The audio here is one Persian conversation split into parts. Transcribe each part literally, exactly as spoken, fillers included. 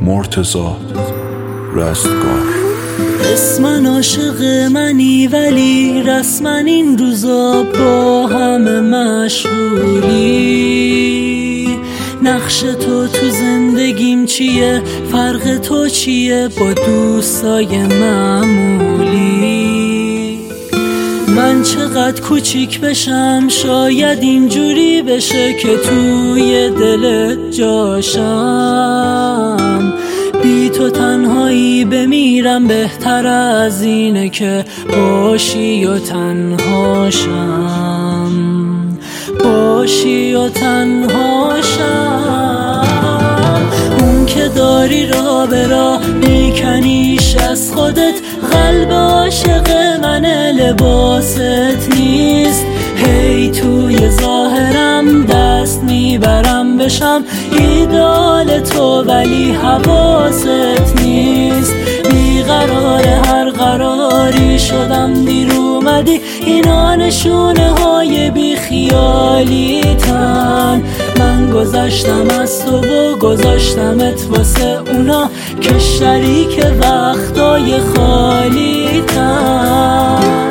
مرتضی رستگار. اسمن عاشق منی ولی رسما این روزا با همه مشغولی. نقش تو تو زندگیم چیه؟ فرق تو چیه با دوستای معمولی؟ من چقدر کوچیک بشم شاید اینجوری بشه که توی دلت جاشم. بی تو تنهایی بمیرم بهتر از اینه که باشی و تنهاشم، باشی و تنهاشم. اون که داری را به را میکنیش از خودت، قلب عاشق من لباست نیست. هی توی ظاهرم دست میبرم بشم ایدال تو ولی حواست نیست. بیقرار هر قراری شدم دیر اومدی، اینا نشونه های بی خیالی تن. من گذاشتم از تو و گذاشتمت واسه اونا که شریک وقتای خالی تن.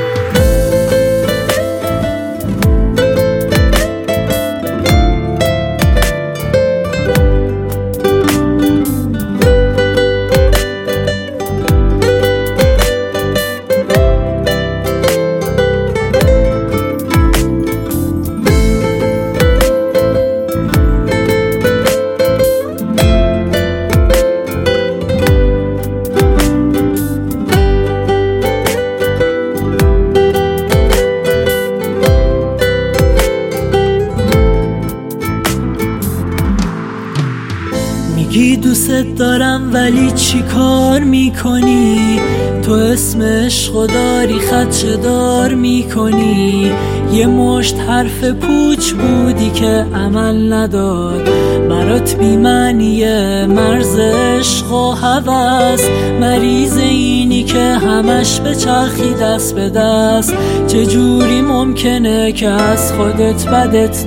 میگی دوست دارم ولی چی کار میکنی؟ تو اسم عشقو داری خدشه دار میکنی. یه مشت حرف پوچ بودی که عمل نداد، برات بی‌معنیه مرز عشق و هوس. مریض اینی که همش به چرخی دست به دست، چجوری ممکنه که از خودت بدت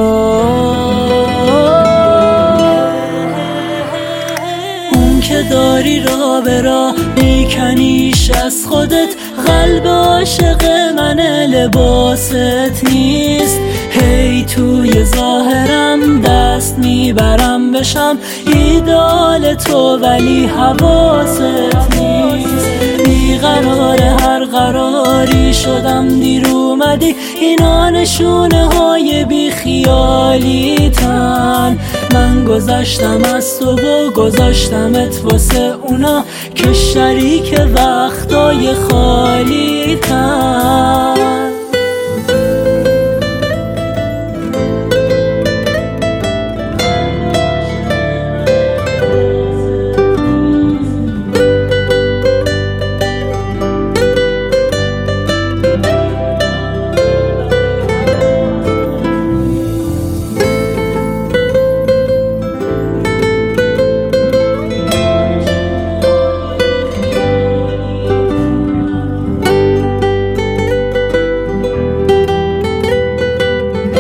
نیاد؟ که داری را به را میکنیش از خودت، قلب عاشق من لباست نیست. هی توی ظاهرم دست میبرم بشم ایدال تو ولی حواست نیست. بیقرار هر قراری شدم دیر اومدی، اینا نشونه های بی خیالی تن. من گذاشتم از تو و گذاشتمت واسه اونا که شریک وقتای خالی تن.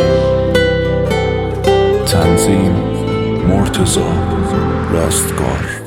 تنظیم مرتضی رستگار.